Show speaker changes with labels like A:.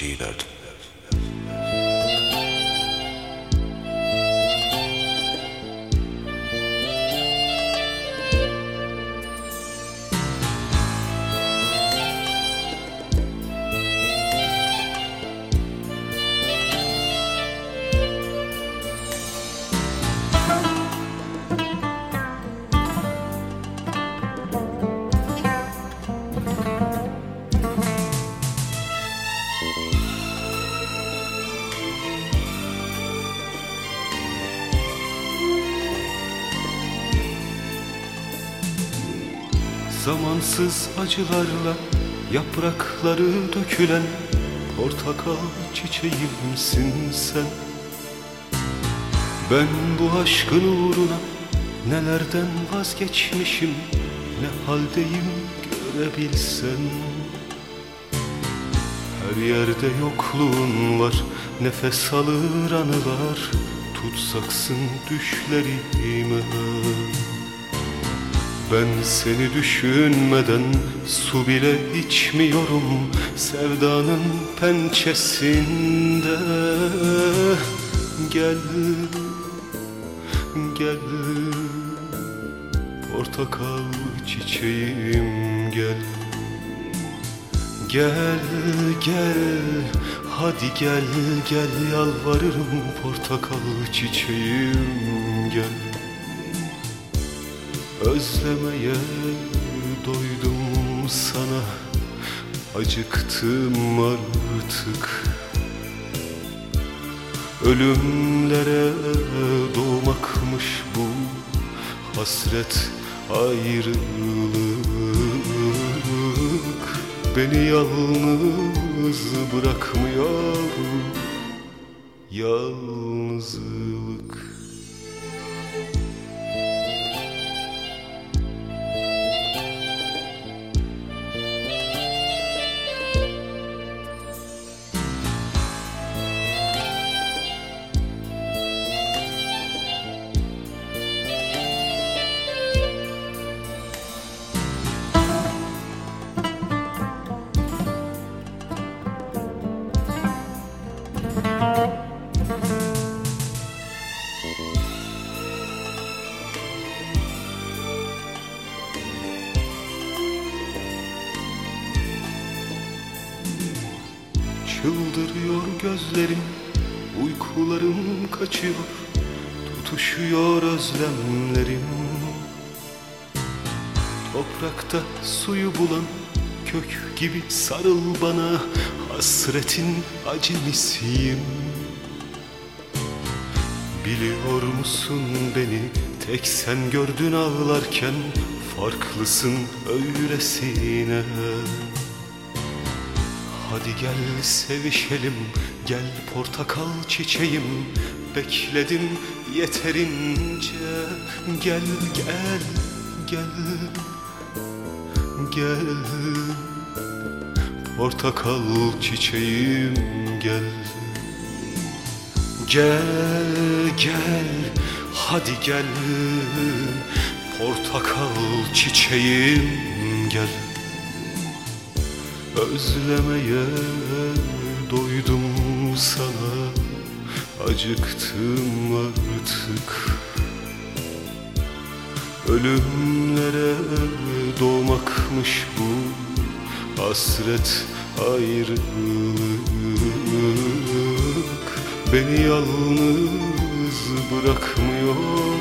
A: geceyi verdim.
B: Zamansız acılarla yaprakları dökülen portakal çiçeğimsin sen. Ben bu aşkın uğruna nelerden vazgeçmişim, ne haldeyim görebilsen. Her yerde yokluğun var, nefes alır anılar, tutsaksın düşlerime. Ben seni düşünmeden su bile içmiyorum sevdanın pençesinde. Gel, gel, portakal çiçeğim gel. Gel, gel, hadi gel, gel yalvarırım portakal çiçeğim gel. Özlemeye doydum sana, acıktım artık. Ölümlere doğmakmış bu hasret, ayrılık. Beni yalnız bırakmıyor yalnızlık. Çıldırıyor gözlerim, uykularım kaçıyor, tutuşuyor özlemlerim. Toprakta suyu bulan kök gibi sarıl bana, hasretin acemisiyim. Biliyor musun beni tek sen gördün ağlarken, farklısın öylesine. Hadi gel sevişelim, gel portakal çiçeğim, bekledim yeterince. Gel, gel, gel, gel, portakal çiçeğim gel. Gel, gel, hadi gel, portakal çiçeğim gel. Özlemeye doydum sana, acıktım artık. Ölümlere doğmakmış bu hasret, ayrılık. Beni yalnız bırakmıyor